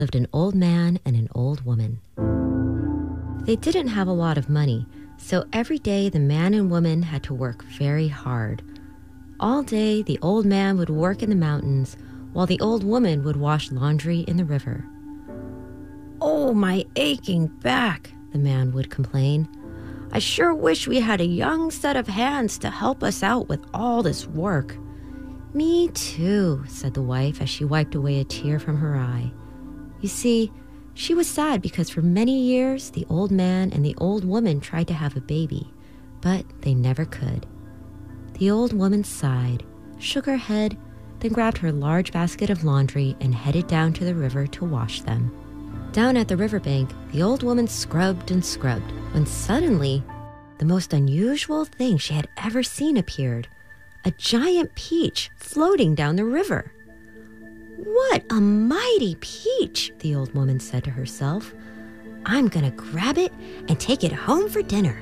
lived an old man and an old woman. They didn't have a lot of money, so every day the man and woman had to work very hard. All day, the old man would work in the mountains, while the old woman would wash laundry in the river. "Oh, my aching back," the man would complain. "I sure wish we had a young set of hands to help us out with all this work." "Me too," said the wife as she wiped away a tear from her eye. You see, she was sad because for many years the old man and the old woman tried to have a baby, but they never could. The old woman sighed, shook her head, then grabbed her large basket of laundry and headed down to the river to wash them. Down at the riverbank, the old woman scrubbed and scrubbed, when suddenly, the most unusual thing she had ever seen appeared: a giant peach floating down the river. "What a mighty peach," the old woman said to herself. "I'm gonna grab it and take it home for dinner."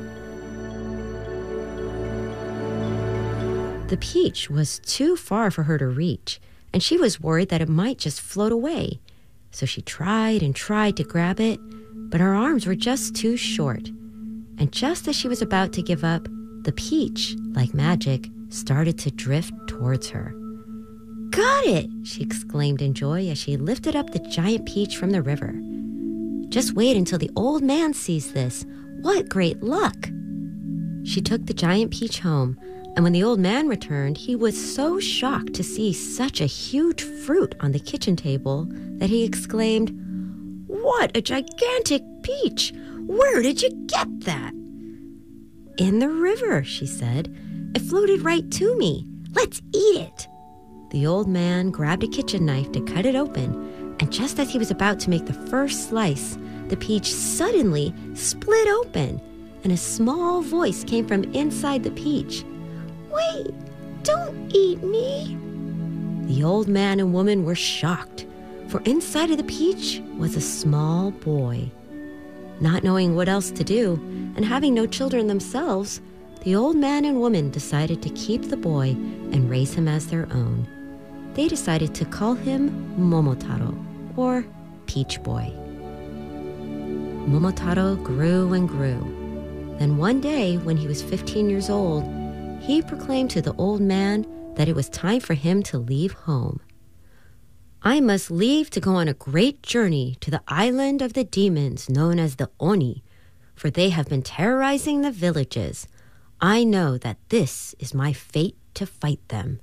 The peach was too far for her to reach, and she was worried that it might just float away. So she tried and tried to grab it, but her arms were just too short. And just as she was about to give up, the peach, like magic, started to drift towards her. "Got it!" she exclaimed in joy as she lifted up the giant peach from the river. "Just wait until the old man sees this. What great luck!" She took the giant peach home, and when the old man returned, he was so shocked to see such a huge fruit on the kitchen table that he exclaimed, "What a gigantic peach! Where did you get that?" "In the river," she said. "It floated right to me. Let's eat it." The old man grabbed a kitchen knife to cut it open, and just as he was about to make the first slice, the peach suddenly split open, and a small voice came from inside the peach. "Wait, don't eat me." The old man and woman were shocked, for inside of the peach was a small boy. Not knowing what else to do, and having no children themselves, the old man and woman decided to keep the boy and raise him as their own. They decided to call him Momotaro, or Peach Boy. Momotaro grew and grew. Then one day, when he was 15 years old, he proclaimed to the old man that it was time for him to leave home. "I must leave to go on a great journey to the island of the demons known as the Oni, for they have been terrorizing the villages. I know that this is my fate to fight them."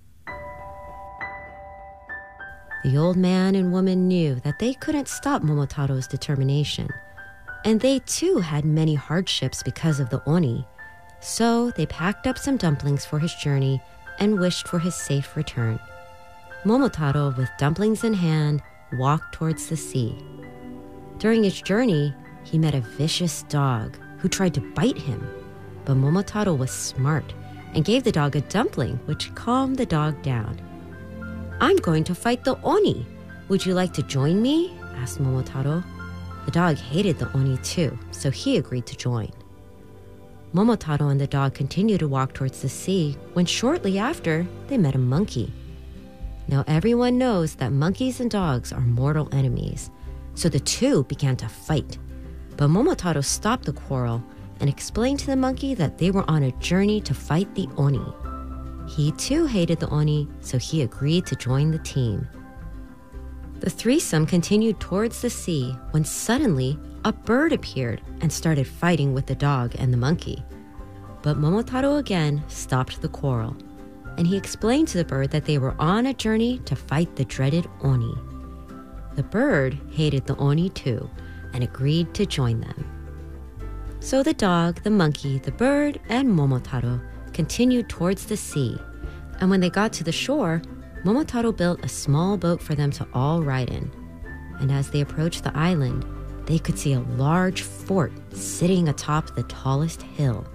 The old man and woman knew that they couldn't stop Momotaro's determination, and they too had many hardships because of the Oni. So they packed up some dumplings for his journey and wished for his safe return. Momotaro, with dumplings in hand, walked towards the sea. During his journey, he met a vicious dog who tried to bite him, but Momotaro was smart and gave the dog a dumpling, which calmed the dog down. "I'm going to fight the Oni. Would you like to join me?" asked Momotaro. The dog hated the Oni too, so he agreed to join. Momotaro and the dog continued to walk towards the sea when shortly after they met a monkey. Now everyone knows that monkeys and dogs are mortal enemies, so the two began to fight. But Momotaro stopped the quarrel and explained to the monkey that they were on a journey to fight the Oni. He too hated the Oni, so he agreed to join the team. The threesome continued towards the sea when suddenly a bird appeared and started fighting with the dog and the monkey. But Momotaro again stopped the quarrel, and he explained to the bird that they were on a journey to fight the dreaded Oni. The bird hated the Oni too and agreed to join them. So the dog, the monkey, the bird, and Momotaro continued towards the sea, and when they got to the shore, Momotaro built a small boat for them to all ride in. And as they approached the island, they could see a large fort sitting atop the tallest hill.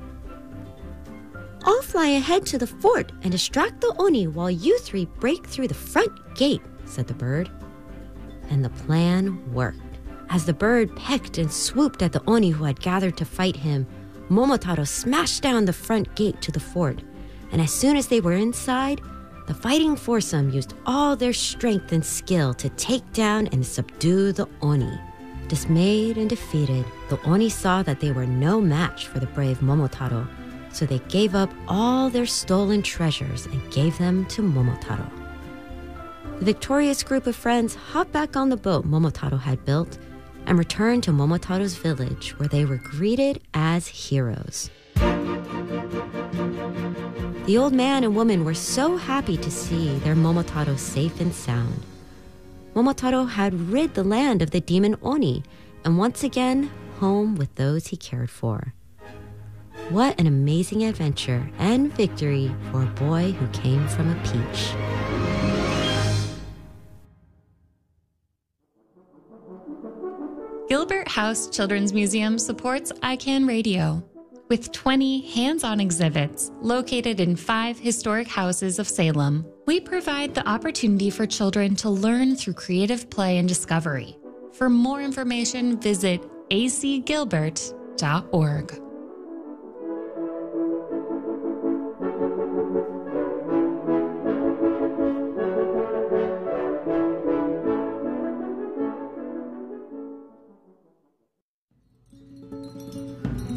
"I'll fly ahead to the fort and distract the Oni while you three break through the front gate," said the bird. And the plan worked. As the bird pecked and swooped at the Oni who had gathered to fight him, Momotaro smashed down the front gate to the fort, and as soon as they were inside, The fighting foursome used all their strength and skill to take down and subdue the Oni. Dismayed and defeated, the Oni saw that they were no match for the brave Momotaro, so they gave up all their stolen treasures and gave them to Momotaro. The victorious group of friends hopped back on the boat Momotaro had built and returned to Momotaro's village, where they were greeted as heroes. The old man and woman were so happy to see their Momotaro safe and sound. Momotaro had rid the land of the demon Oni, and once again home with those he cared for. What an amazing adventure and victory for a boy who came from a peach. Gilbert House Children's Museum supports ICANN Radio. With 20 hands-on exhibits located in 5 historic houses of Salem, we provide the opportunity for children to learn through creative play and discovery. For more information, visit acgilbert.org.